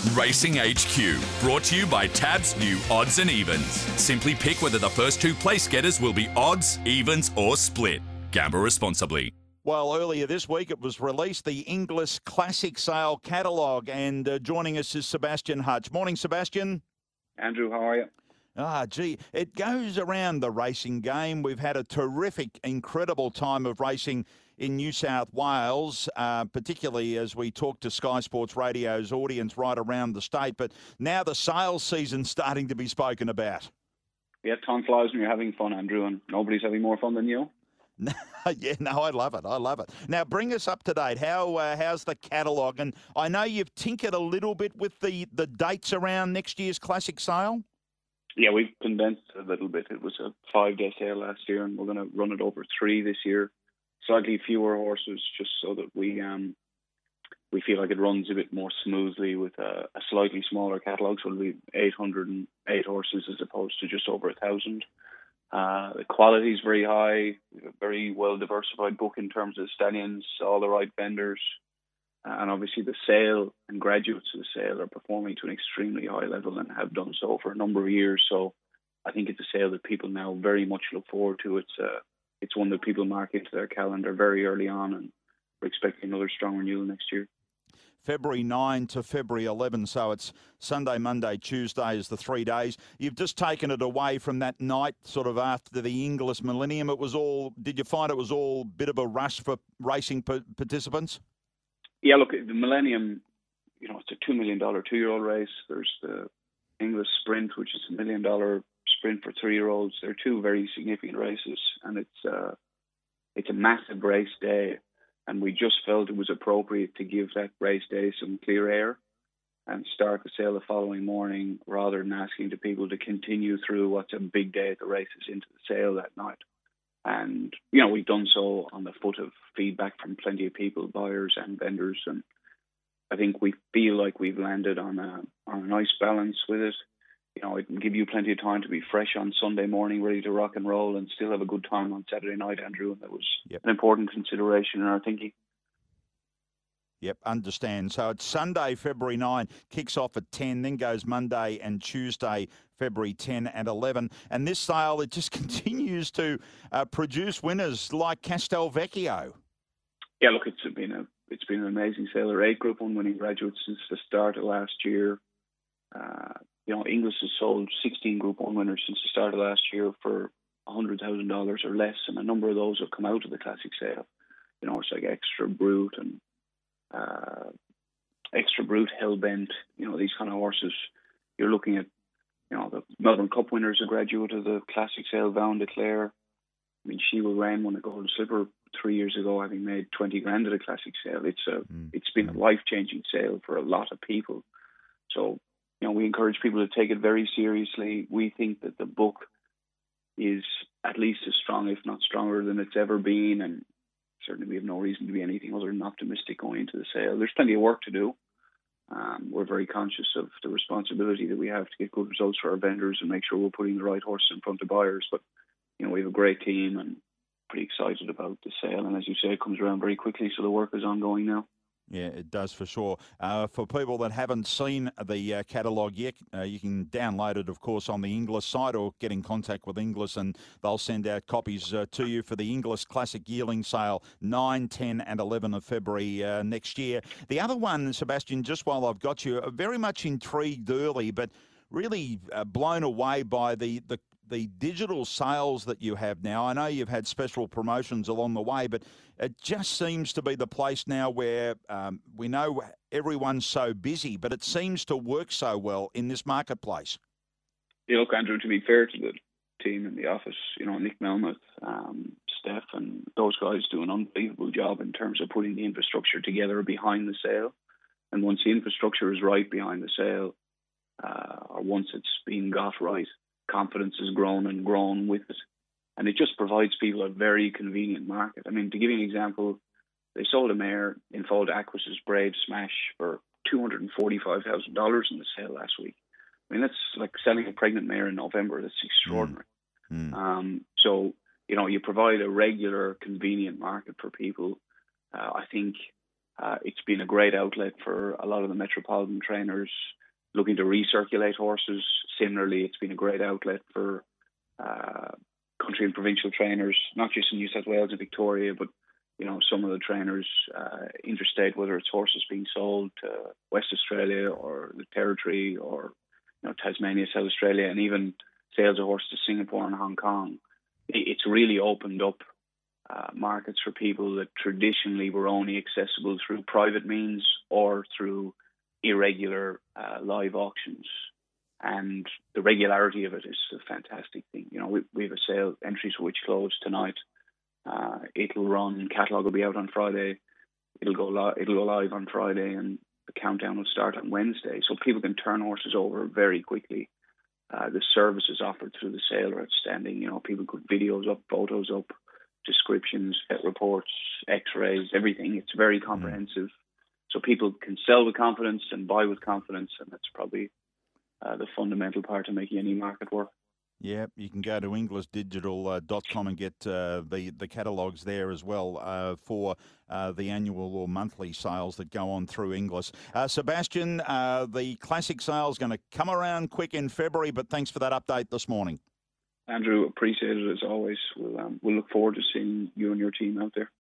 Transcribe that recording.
Racing HQ, brought to you by Tab's new Odds and Evens. Simply pick whether the first two place getters will be odds, evens or split. Gamble responsibly. Well, earlier this week it was released, the Inglis Classic Sale catalogue, and joining us is Sebastian Hutch. Morning, Sebastian. Andrew, how are you? It goes around the racing game. We've had a terrific, incredible time of racing in New South Wales, particularly as we talk to Sky Sports Radio's audience right around the state. But now the sales season's starting to be spoken about. Yeah, time flies when you're having fun, Andrew, and nobody's having more fun than you. I love it. I love it. Now, bring us up to date. How's the catalogue? And I know you've tinkered a little bit with the dates around next year's Classic Sale. Yeah, we've condensed a little bit. It was a 5-day sale last year, and we're going to run it over 3 this year. Slightly fewer horses, just so that we feel like it runs a bit more smoothly with a slightly smaller catalogue. So it'll be 808 horses as opposed to just over 1,000. The quality is very high. We have a very well diversified book in terms of stallions, all the right vendors, and obviously the sale and graduates of the sale are performing to an extremely high level and have done so for a number of years. So I think it's a sale that people now very much look forward to. It's one that people mark into their calendar very early on, and we're expecting another strong renewal next year. February 9 to February 11, so it's Sunday, Monday, Tuesday is the 3 days. You've just taken it away from that night, sort of after the Inglis Millennium. Did you find it was all a bit of a rush for racing participants? Yeah, look, the Millennium, it's a $2 million 2-year-old race. There's the Inglis Sprint, which is $1 million sprint for 3-year-olds. They're 2 very significant races, and it's a massive race day. And we just felt it was appropriate to give that race day some clear air and start the sale the following morning rather than asking the people to continue through what's a big day at the races into the sale that night. And, we've done so on the foot of feedback from plenty of people, buyers and vendors. And I think we feel like we've landed on a nice balance with it. It can give you plenty of time to be fresh on Sunday morning, ready to rock and roll, and still have a good time on Saturday night, Andrew. And that was an important consideration in our thinking. Yep, understand. So it's Sunday, February 9, kicks off at 10, then goes Monday and Tuesday, February 10 and 11. And this sale, it just continues to produce winners like Castelvecchio. Yeah, look, it's been an amazing sale. There are 8 Group 1 winning graduates since the start of last year. Inglis has sold 16 Group 1 winners since the start of last year for $100,000 or less, and a number of those have come out of the Classic Sale. It's like Extra Brute and Hellbent, these kind of horses. You're looking at, the Melbourne Cup winner is a graduate of the Classic Sale, Vaughan Declare. I mean, She Will Reign won a Golden Slipper 3 years ago, having made 20 grand at a Classic Sale. It's been a life-changing sale for a lot of people. So, we encourage people to take it very seriously. We think that the book is at least as strong, if not stronger, than it's ever been. And certainly we have no reason to be anything other than optimistic going into the sale. There's plenty of work to do. We're very conscious of the responsibility that we have to get good results for our vendors and make sure we're putting the right horses in front of buyers. But, we have a great team and pretty excited about the sale. And as you say, it comes around very quickly, so the work is ongoing now. Yeah, it does for sure. For people that haven't seen the catalogue yet, you can download it, of course, on the Inglis site or get in contact with Inglis and they'll send out copies to you for the Inglis Classic Yearling Sale 9, 10 and 11 of February next year. The other one, Sebastian, just while I've got you, very much intrigued early, but really blown away by the digital sales that you have now. I know you've had special promotions along the way, but it just seems to be the place now where we know everyone's so busy, but it seems to work so well in this marketplace. Yeah, look, Andrew, to be fair to the team in the office, Nick Melmoth, Steph, and those guys do an unbelievable job in terms of putting the infrastructure together behind the sale. And once the infrastructure is right behind the sale, or once it's been got right, confidence has grown and grown with it. And it just provides people a very convenient market. I mean, to give you an example, they sold a mare in Fold Aquis's Brave Smash for $245,000 in the sale last week. I mean, that's like selling a pregnant mare in November. That's extraordinary. So, you provide a regular, convenient market for people. I think It's been a great outlet for a lot of the metropolitan trainers looking to recirculate horses. Similarly, it's been a great outlet for country and provincial trainers, not just in New South Wales and Victoria, but some of the trainers interstate, whether it's horses being sold to West Australia or the Territory or Tasmania, South Australia, and even sales of horses to Singapore and Hong Kong. It's really opened up markets for people that traditionally were only accessible through private means or through irregular live auctions. And the regularity of it is a fantastic thing. We have a sale, entries for which close tonight. It'll run, catalogue will be out on Friday. It'll go live on Friday, and the countdown will start on Wednesday. So people can turn horses over very quickly. The services offered through the sale are outstanding. People put videos up, photos up, descriptions, vet reports, x-rays, everything. It's very comprehensive. So people can sell with confidence and buy with confidence, and that's probably the fundamental part of making any market work. Yeah, you can go to inglisdigital.com and get the catalogues there as well for the annual or monthly sales that go on through Inglis. Sebastian, the classic sale is going to come around quick in February, but thanks for that update this morning. Andrew, appreciate it as always. We'll look forward to seeing you and your team out there.